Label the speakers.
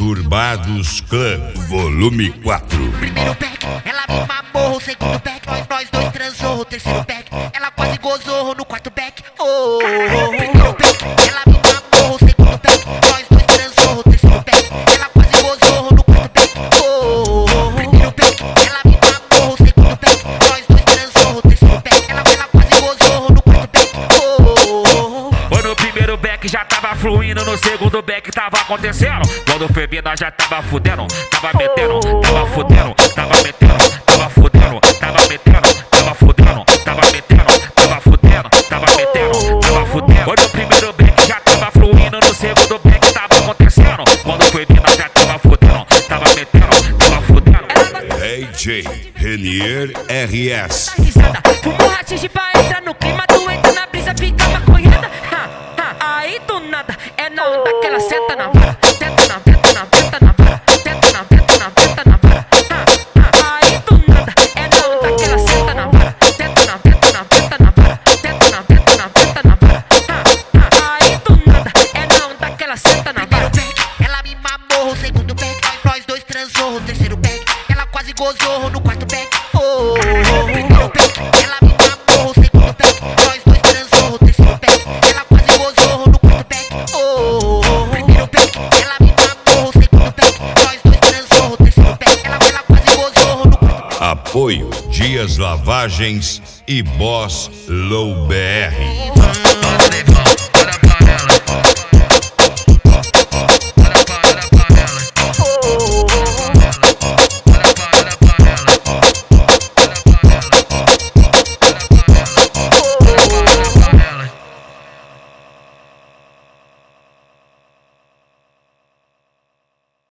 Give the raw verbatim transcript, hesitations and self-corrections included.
Speaker 1: Perturbados Club, volume quatro.
Speaker 2: Primeiro back, ela me mamou. O segundo back, nós, nós dois transou. O terceiro back, ela quase gozou. No quarto back, oh, oh. Primeiro back, ela me mamou. O segundo back, nós dois transou. O terceiro back, ela quase gozou. No quarto back, oh, oh. Primeiro back, ela me mamou. O segundo back, nós dois transou. O terceiro back, ela, ela quase gozou. No quarto back, oh, oh.
Speaker 3: Ô, no primeiro back já tava fluindo, no segundo back tava acontecendo. Quando foi vir nós já tava fudendo, tava metendo, tava fudendo, tava metendo, tava fudendo, tava metendo, tava fudendo, tava metendo, tava fudendo, tava metendo, tava fudendo. Ô, no primeiro back já tava fluindo, no segundo back tava acontecendo. Quando foi vir nós já tava fudendo, tava metendo, tava fudendo.
Speaker 1: D J Renier R S.
Speaker 4: Risada, fumo rachixe pra entrar no clima. Tu entra na brisa, fica maconhada. Ha, ha, aí do nada, é na onda que ela senta na vara. Tenta na, tenta na, tenta na vara. Tenta na, tenta na, tenta na vara. Ha, ha, aí do nada, é na onda que ela senta na vara. Tenta na, tenta na, tenta na vara. Tenta na, tenta na, tenta na vara. Ha, ha, aí do nada, é na onda que ela senta na vara.
Speaker 2: Primeiro back, ela me mamou. O segundo back, nós, nós dois transou. O terceiro back, ela quase gozou. No quarto back, oh, oh, oh. Primeiro back, ela me mamou. O segundo back, nós dois transou. O terceiro back, ela quase gozou. No quarto back, oh, oh, oh. Primeiro back, ela me mamou. O segundo back, nós dois transou. O terceiro back, ela, ela quase gozou. No quarto back.
Speaker 1: Apoio Dias Lavagens e Boss Low B R.